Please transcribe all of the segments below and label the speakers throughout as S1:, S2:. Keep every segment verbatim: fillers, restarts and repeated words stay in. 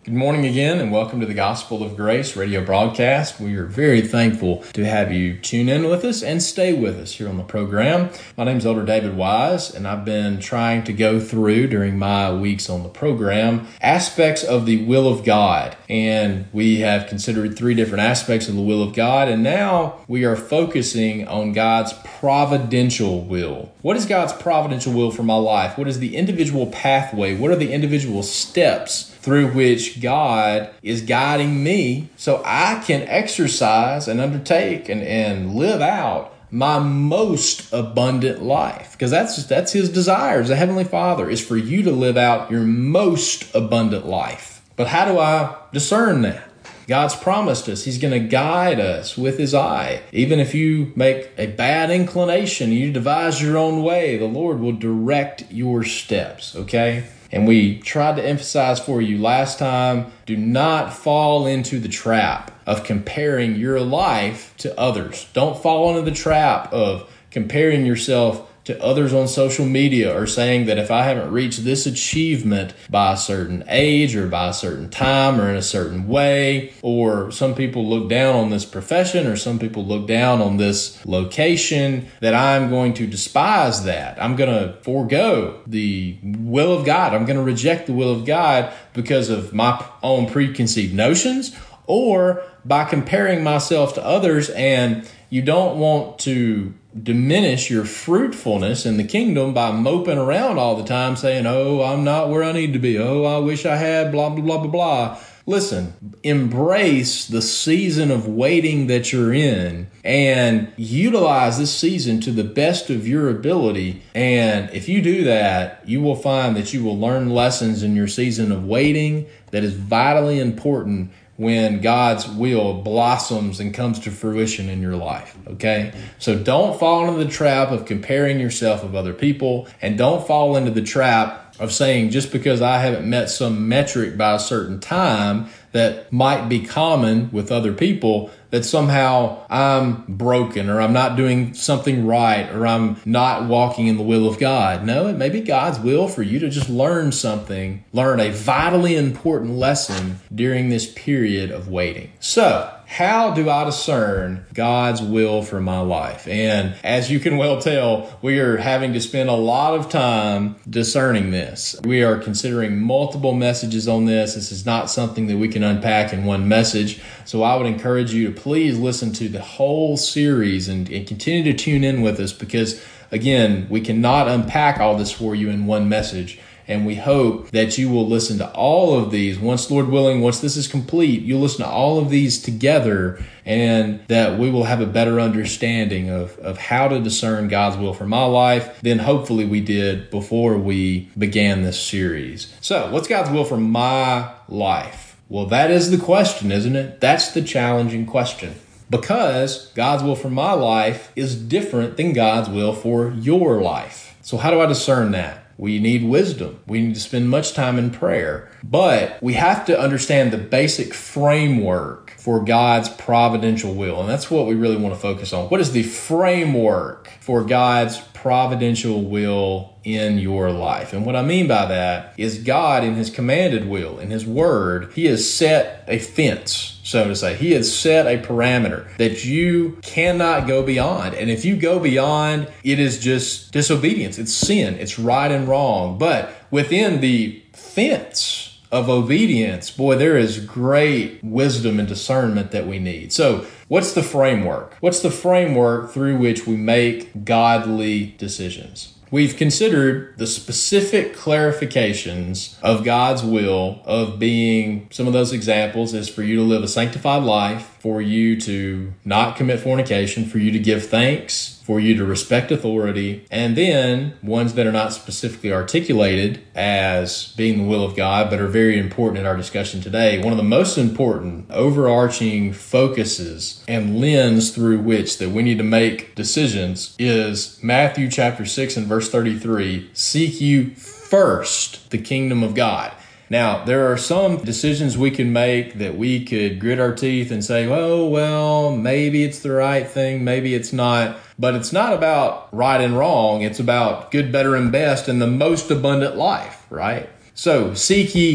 S1: Good morning again, and welcome to the Gospel of Grace radio broadcast. We are very thankful to have you tune in with us and stay with us here on the program. My name is Elder David Wise, and I've been trying to go through during my weeks on the program aspects of the will of God. And we have considered three different aspects of the will of God, and now we are focusing on God's providential will. What is God's providential will for my life? What is the individual pathway? What are the individual steps through which God is guiding me so I can exercise and undertake and, and live out my most abundant life? Because that's that's His desire as a Heavenly Father, is for you to live out your most abundant life. But how do I discern that? God's promised us He's going to guide us with His eye. Even if you make a bad inclination, you devise your own way, the Lord will direct your steps, okay? And we tried to emphasize for you last time, do not fall into the trap of comparing your life to others. Don't fall into the trap of comparing yourself to others on social media, or saying that if I haven't reached this achievement by a certain age or by a certain time or in a certain way, or some people look down on this profession or some people look down on this location, that I'm going to despise that. I'm going to forego the will of God. I'm going to reject the will of God because of my own preconceived notions, or by comparing myself to others. And you don't want to diminish your fruitfulness in the kingdom by moping around all the time saying, oh, I'm not where I need to be. Oh, I wish I had blah, blah, blah, blah, blah. Listen, embrace the season of waiting that you're in and utilize this season to the best of your ability. And if you do that, you will find that you will learn lessons in your season of waiting that is vitally important when God's will blossoms and comes to fruition in your life, okay? So don't fall into the trap of comparing yourself with other people, and don't fall into the trap of saying just because I haven't met some metric by a certain time that might be common with other people, that somehow I'm broken or I'm not doing something right or I'm not walking in the will of God. No, it may be God's will for you to just learn something, learn a vitally important lesson during this period of waiting. So, how do I discern God's will for my life? And as you can well tell, we are having to spend a lot of time discerning this. We are considering multiple messages on this. This is not something that we can unpack in one message. So I would encourage you to please listen to the whole series and, and continue to tune in with us, because, again, we cannot unpack all this for you in one message. And we hope that you will listen to all of these. Once, Lord willing, once this is complete, you'll listen to all of these together, and that we will have a better understanding of, of how to discern God's will for my life than hopefully we did before we began this series. So, what's God's will for my life? Well, that is the question, isn't it? That's the challenging question. Because God's will for my life is different than God's will for your life. So how do I discern that? We need wisdom. We need to spend much time in prayer. But we have to understand the basic framework for God's providential will. And that's what we really want to focus on. What is the framework for God's providential will in your life? And what I mean by that is God, in His commanded will, in His word, He has set a fence, so to say. He has set a parameter that you cannot go beyond. And if you go beyond, it is just disobedience. It's sin. It's right and wrong. But within the fence of obedience, boy, there is great wisdom and discernment that we need. So what's the framework? What's the framework through which we make godly decisions? We've considered the specific clarifications of God's will, of being, some of those examples is for you to live a sanctified life, for you to not commit fornication, for you to give thanks, for you to respect authority, and then ones that are not specifically articulated as being the will of God, but are very important in our discussion today. One of the most important overarching focuses and lens through which that we need to make decisions is Matthew chapter six and verse thirty-three, seek you first the kingdom of God. Now, there are some decisions we can make that we could grit our teeth and say, oh, well, maybe it's the right thing, maybe it's not. But it's not about right and wrong. It's about good, better, and best and the most abundant life, right? So seek ye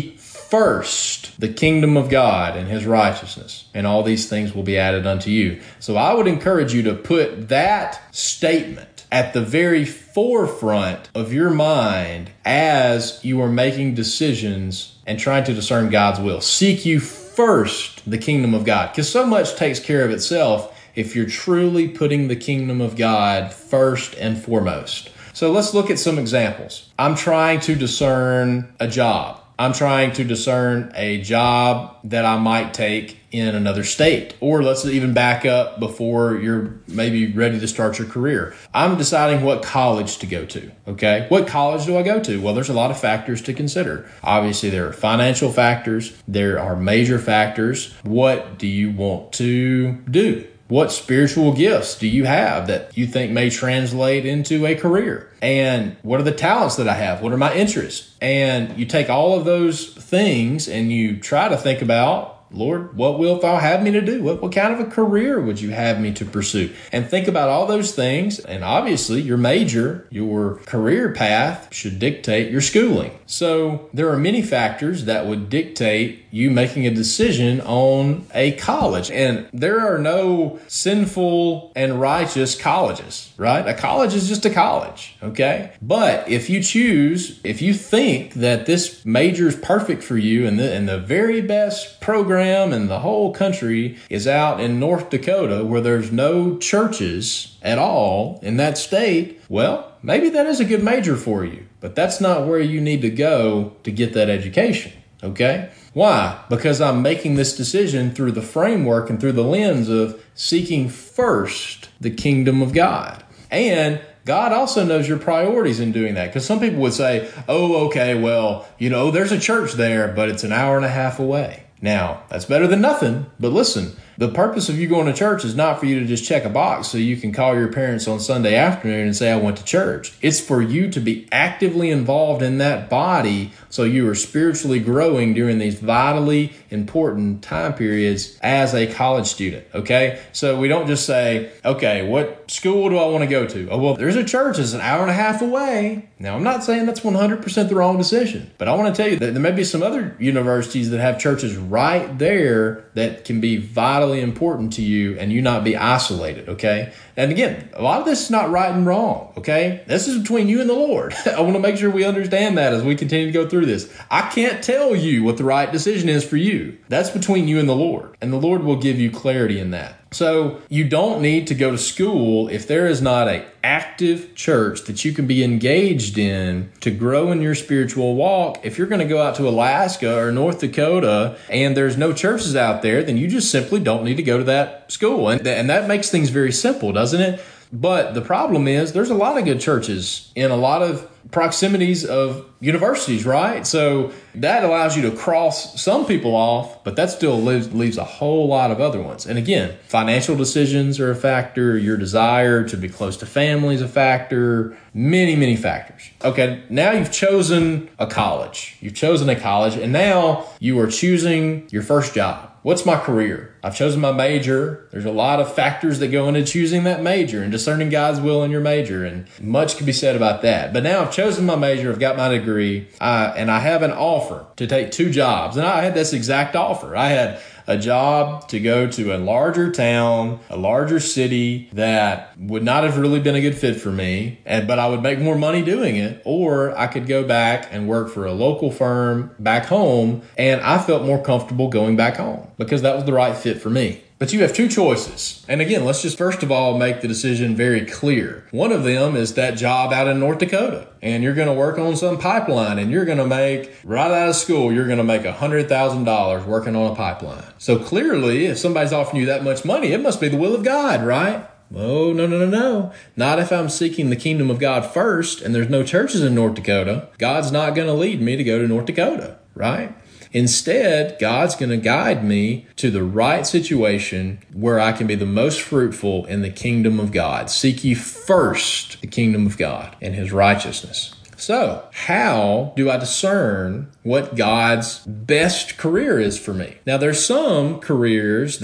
S1: first the kingdom of God and his righteousness, and all these things will be added unto you. So I would encourage you to put that statement at the very forefront of your mind as you are making decisions and trying to discern God's will. Seek you first the kingdom of God, because so much takes care of itself if you're truly putting the kingdom of God first and foremost. So let's look at some examples. I'm trying to discern a job. I'm trying to discern a job that I might take in another state. Or let's even back up before you're maybe ready to start your career. I'm deciding what college to go to, okay? What college do I go to? Well, there's a lot of factors to consider. Obviously, there are financial factors. There are major factors. What do you want to do? What spiritual gifts do you have that you think may translate into a career? And what are the talents that I have? What are my interests? And you take all of those things and you try to think about, Lord, what wilt thou have me to do? What, what kind of a career would you have me to pursue? And think about all those things. And obviously your major, your career path should dictate your schooling. So there are many factors that would dictate you making a decision on a college. And there are no sinful and righteous colleges, right? A college is just a college, okay? But if you choose, if you think that this major is perfect for you and the, and the very best program in the whole country is out in North Dakota where there's no churches at all in that state, well, maybe that is a good major for you, but that's not where you need to go to get that education, okay? Why? Because I'm making this decision through the framework and through the lens of seeking first the kingdom of God. And God also knows your priorities in doing that. Because some people would say, oh, okay, well, you know, there's a church there, but it's an hour and a half away. Now, that's better than nothing, but listen, the purpose of you going to church is not for you to just check a box so you can call your parents on Sunday afternoon and say, I went to church. It's for you to be actively involved in that body so you are spiritually growing during these vitally important time periods as a college student, okay? So we don't just say, okay, what school do I want to go to? Oh, well, there's a church that's an hour and a half away. Now, I'm not saying that's one hundred percent the wrong decision, but I want to tell you that there may be some other universities that have churches right there that can be vitally important to you and you not be isolated, okay? And again, a lot of this is not right and wrong, okay? This is between you and the Lord. I want to make sure we understand that as we continue to go through this. I can't tell you what the right decision is for you. That's between you and the Lord, and the Lord will give you clarity in that. So you don't need to go to school if there is not an active church that you can be engaged in to grow in your spiritual walk. If you're going to go out to Alaska or North Dakota and there's no churches out there, then you just simply don't need to go to that school. And, th- and that makes things very simple, doesn't it? But the problem is there's a lot of good churches in a lot of proximities of universities, right? So that allows you to cross some people off, but that still leaves, leaves a whole lot of other ones. And again, financial decisions are a factor. Your desire to be close to family is a factor. Many, many factors. Okay, now you've chosen a college. You've chosen a college, and now you are choosing your first job. What's my career? I've chosen my major. There's a lot of factors that go into choosing that major and discerning God's will in your major, and much can be said about that. But now I've chosen my major, I've got my degree, uh, and I have an offer to take two jobs. And I had this exact offer. I had a job to go to a larger town, a larger city that would not have really been a good fit for me, and but I would make more money doing it, or I could go back and work for a local firm back home, and I felt more comfortable going back home because that was the right fit for me. But you have two choices. And again, let's just first of all make the decision very clear. One of them is that job out in North Dakota. And you're going to work on some pipeline and you're going to make, right out of school, you're going to make one hundred thousand dollars working on a pipeline. So clearly, if somebody's offering you that much money, it must be the will of God, right? Oh, no, no, no, no. Not if I'm seeking the kingdom of God first and there's no churches in North Dakota. God's not going to lead me to go to North Dakota, right? Instead, God's going to guide me to the right situation where I can be the most fruitful in the kingdom of God. Seek ye first the kingdom of God and his righteousness. So, how do I discern what God's best career is for me? Now, there's some careers that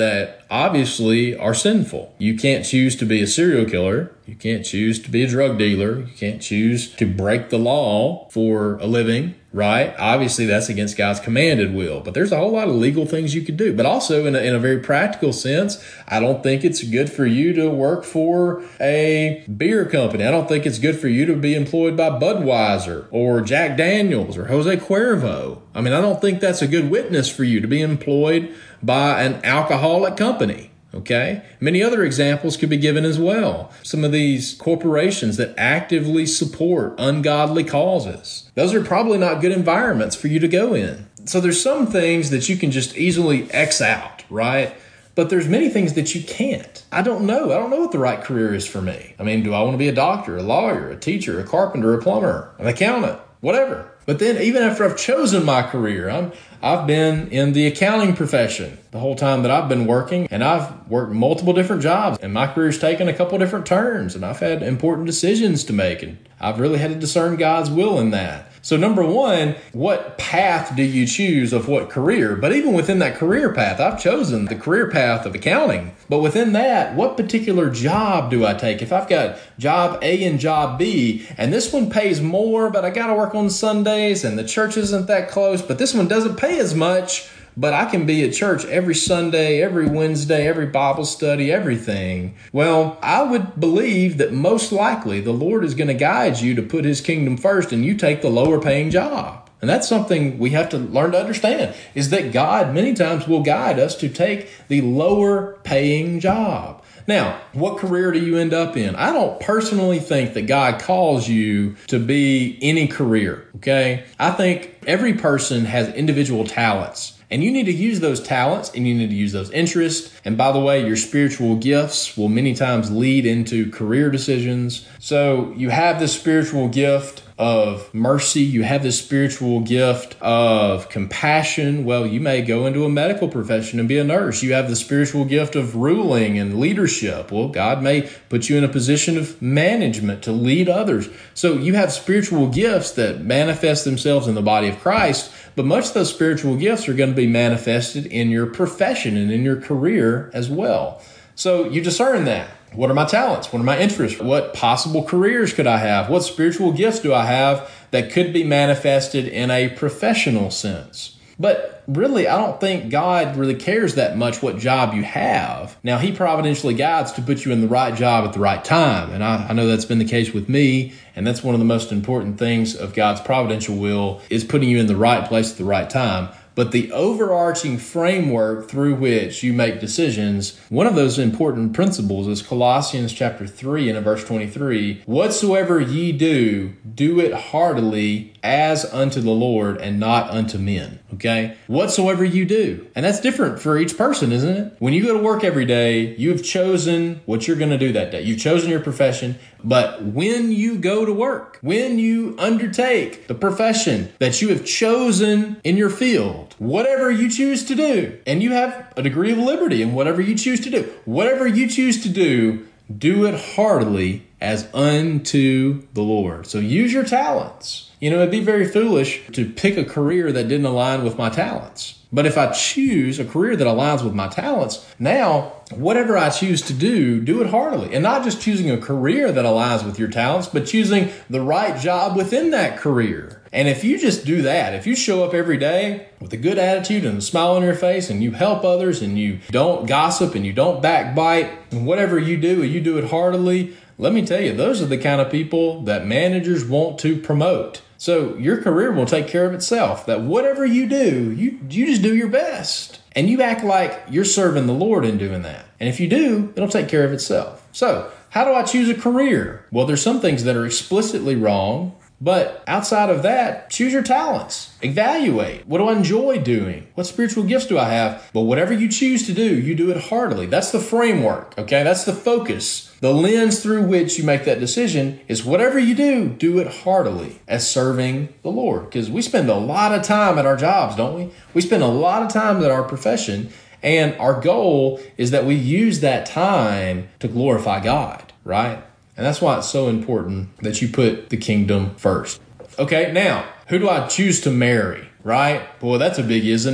S1: obviously are sinful. You can't choose to be a serial killer. You can't choose to be a drug dealer. You can't choose to break the law for a living, right? Obviously, that's against God's commanded will. But there's a whole lot of legal things you could do. But also, in a, in a very practical sense, I don't think it's good for you to work for a beer company. I don't think it's good for you to be employed by Budweiser or Jack Daniels or Jose Cuervo. I mean, I don't think that's a good witness for you to be employed by an alcoholic company. Okay. Many other examples could be given as well. Some of these corporations that actively support ungodly causes. Those are probably not good environments for you to go in. So there's some things that you can just easily X out, right? But there's many things that you can't. I don't know. I don't know what the right career is for me. I mean, do I want to be a doctor, a lawyer, a teacher, a carpenter, a plumber, an accountant, whatever? But then even after I've chosen my career, I'm, I've been in the accounting profession the whole time that I've been working, and I've worked multiple different jobs, and my career's taken a couple different turns, and I've had important decisions to make, and I've really had to discern God's will in that. So number one, what path do you choose of what career? But even within that career path, I've chosen the career path of accounting. But within that, what particular job do I take? If I've got job A and job B, and this one pays more, but I got to work on Sundays, and the church isn't that close, but this one doesn't pay as much, but I can be at church every Sunday, every Wednesday, every Bible study, everything. Well, I would believe that most likely the Lord is going to guide you to put his kingdom first, and you take the lower paying job. And that's something we have to learn to understand, is that God many times will guide us to take the lower paying job. Now, what career do you end up in? I don't personally think that God calls you to be any career, okay? I think every person has individual talents. And you need to use those talents, and you need to use those interests. And by the way, your spiritual gifts will many times lead into career decisions. So you have this spiritual gift of mercy. You have this spiritual gift of compassion. Well, you may go into a medical profession and be a nurse. You have the spiritual gift of ruling and leadership. Well, God may put you in a position of management to lead others. So you have spiritual gifts that manifest themselves in the body of Christ. But much of those spiritual gifts are going to be manifested in your profession and in your career as well. So you discern that. What are my talents? What are my interests? What possible careers could I have? What spiritual gifts do I have that could be manifested in a professional sense? But really, I don't think God really cares that much what job you have. Now, he providentially guides to put you in the right job at the right time. And I, I know that's been the case with me. And that's one of the most important things of God's providential will, is putting you in the right place at the right time. But the overarching framework through which you make decisions, one of those important principles is Colossians chapter three and verse twenty-three. Whatsoever ye do, do it heartily as unto the Lord and not unto men. Okay? Whatsoever you do. And that's different for each person, isn't it? When you go to work every day, you have chosen what you're going to do that day. You've chosen your profession. But when you go to work, when you undertake the profession that you have chosen in your field, whatever you choose to do, and you have a degree of liberty in whatever you choose to do, whatever you choose to do, do it heartily as unto the Lord. So use your talents. You know, it'd be very foolish to pick a career that didn't align with my talents. But if I choose a career that aligns with my talents, now whatever I choose to do, do it heartily. And not just choosing a career that aligns with your talents, but choosing the right job within that career. And if you just do that, if you show up every day with a good attitude and a smile on your face, and you help others, and you don't gossip, and you don't backbite, and whatever you do, you do it heartily, let me tell you, those are the kind of people that managers want to promote. So your career will take care of itself. That whatever you do, you, you just do your best. And you act like you're serving the Lord in doing that. And if you do, it'll take care of itself. So how do I choose a career? Well, there's some things that are explicitly wrong. But outside of that, choose your talents. Evaluate. What do I enjoy doing? What spiritual gifts do I have? But whatever you choose to do, you do it heartily. That's the framework, okay? That's the focus. The lens through which you make that decision is whatever you do, do it heartily as serving the Lord. Because we spend a lot of time at our jobs, don't we? We spend a lot of time at our profession, and our goal is that we use that time to glorify God, right? And that's why it's so important that you put the kingdom first. Okay, now, who do I choose to marry, right? Boy, that's a big, isn't it?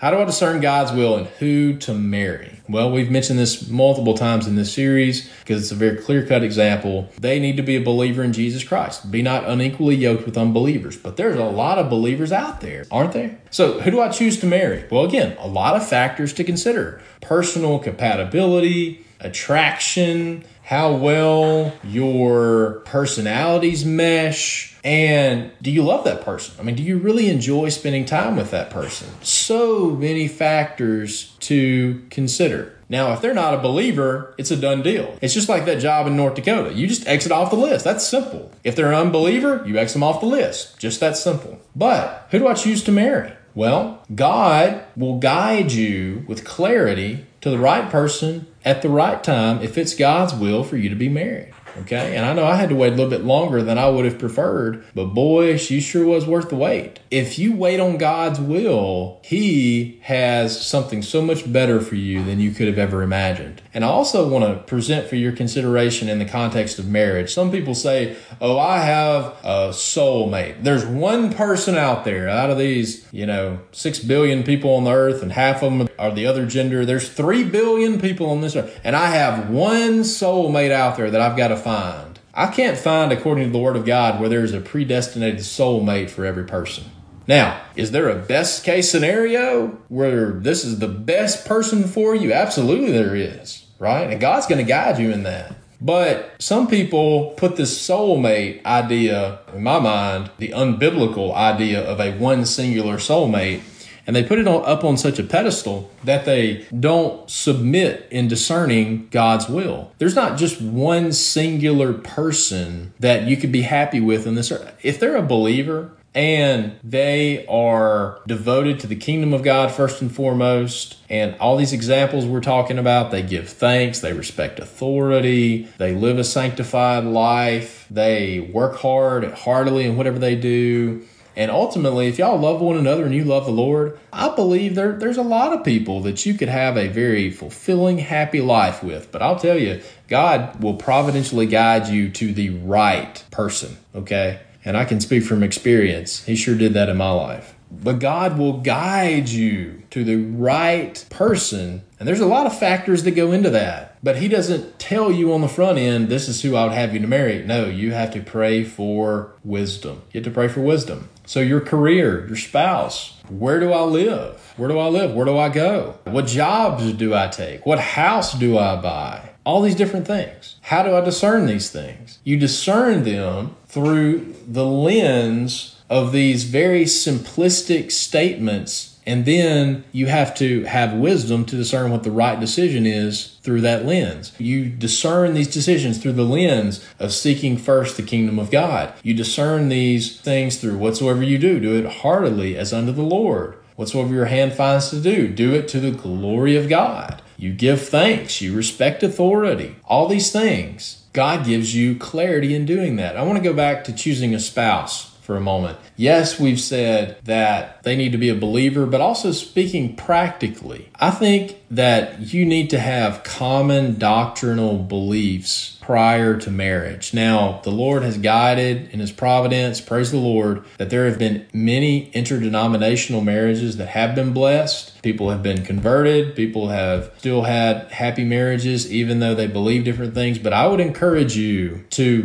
S1: How do I discern God's will and who to marry? Well, we've mentioned this multiple times in this series because it's a very clear-cut example. They need to be a believer in Jesus Christ. Be not unequally yoked with unbelievers. But there's a lot of believers out there, aren't there? So who do I choose to marry? Well, again, a lot of factors to consider. Personal compatibility, attraction, how well your personalities mesh, and do you love that person? I mean, do you really enjoy spending time with that person? So many factors to consider. Now, if they're not a believer, it's a done deal. It's just like that job in North Dakota. You just exit off the list. That's simple. If they're an unbeliever, you exit them off the list. Just that simple. But who do I choose to marry? Well, God will guide you with clarity to the right person at the right time if it's God's will for you to be married. Okay, and I know I had to wait a little bit longer than I would have preferred, but boy, she sure was worth the wait. If you wait on God's will, He has something so much better for you than you could have ever imagined. And I also want to present for your consideration in the context of marriage. Some people say, oh, I have a soulmate. There's one person out there out of these, you know, six billion people on the earth, and half of them are the other gender. There's three billion people on this earth, and I have one soulmate out there that I've got to find. I can't find, according to the Word of God, where there's a predestinated soulmate for every person. Now, is there a best case scenario where this is the best person for you? Absolutely there is, right? And God's going to guide you in that. But some people put this soulmate idea, in my mind, the unbiblical idea of a one singular soulmate, and they put it on, up on such a pedestal that they don't submit in discerning God's will. There's not just one singular person that you could be happy with in this earth. If they're a believer and they are devoted to the kingdom of God first and foremost, and all these examples we're talking about, they give thanks, they respect authority, they live a sanctified life, they work hard, heartily in whatever they do. And ultimately, if y'all love one another and you love the Lord, I believe there, there's a lot of people that you could have a very fulfilling, happy life with. But I'll tell you, God will providentially guide you to the right person, okay? And I can speak from experience. He sure did that in my life. But God will guide you to the right person. And there's a lot of factors that go into that. But He doesn't tell you on the front end, this is who I would have you to marry. No, you have to pray for wisdom. You have to pray for wisdom. So your career, your spouse, where do I live? Where do I live? Where do I go? What jobs do I take? What house do I buy? All these different things. How do I discern these things? You discern them through the lens of these very simplistic statements, and then you have to have wisdom to discern what the right decision is through that lens. You discern these decisions through the lens of seeking first the kingdom of God. You discern these things through whatsoever you do, do it heartily as unto the Lord. Whatsoever your hand finds to do, do it to the glory of God. You give thanks, you respect authority, all these things. God gives you clarity in doing that. I want to go back to choosing a spouse for a moment. Yes, we've said that they need to be a believer, but also speaking practically, I think that you need to have common doctrinal beliefs prior to marriage. Now, the Lord has guided in His providence, praise the Lord, that there have been many interdenominational marriages that have been blessed. People have been converted. People have still had happy marriages, even though they believe different things. But I would encourage you to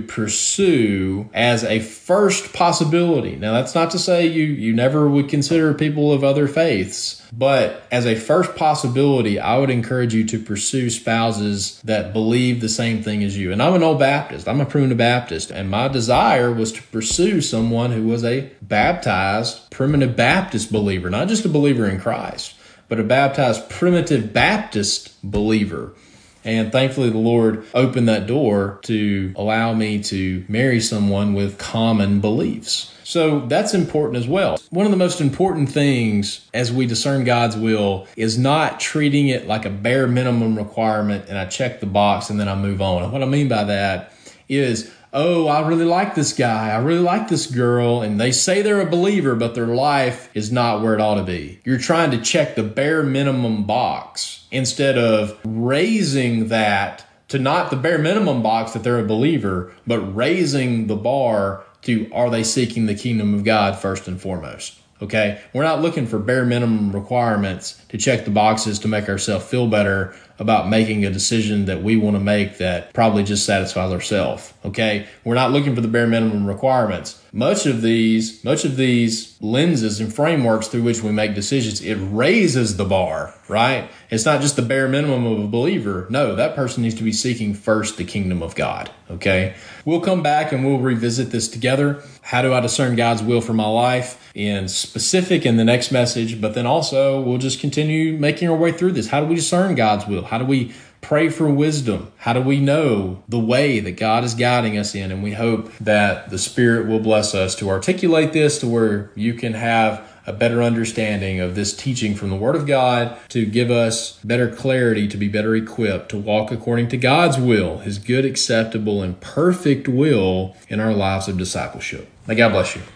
S1: pursue as a first possibility. Now, that's not to say you, you never would consider people of other faiths, but as a first possibility, I would encourage you to pursue spouses that believe the same thing as you. And I'm an old Baptist. I'm a primitive Baptist. And my desire was to pursue someone who was a baptized primitive Baptist believer, not just a believer in Christ, but a baptized primitive Baptist believer. And thankfully, the Lord opened that door to allow me to marry someone with common beliefs. So that's important as well. One of the most important things as we discern God's will is not treating it like a bare minimum requirement and I check the box and then I move on. And what I mean by that is, oh, I really like this guy. I really like this girl. And they say they're a believer, but their life is not where it ought to be. You're trying to check the bare minimum box instead of raising that to not the bare minimum box that they're a believer, but raising the bar to, are they seeking the kingdom of God first and foremost? Okay, we're not looking for bare minimum requirements to check the boxes to make ourselves feel better about making a decision that we want to make that probably just satisfies ourselves. Okay, we're not looking for the bare minimum requirements. Much of these, much of these lenses and frameworks through which we make decisions, it raises the bar, right? It's not just the bare minimum of a believer. No, that person needs to be seeking first the kingdom of God. Okay, we'll come back and we'll revisit this together. How do I discern God's will for my life in specific in the next message? But then also we'll just continue making our way through this. How do we discern God's will? How do we pray for wisdom? How do we know the way that God is guiding us in? And we hope that the Spirit will bless us to articulate this to where you can have a better understanding of this teaching from the Word of God, to give us better clarity, to be better equipped to walk according to God's will, His good, acceptable, and perfect will in our lives of discipleship. May God bless you.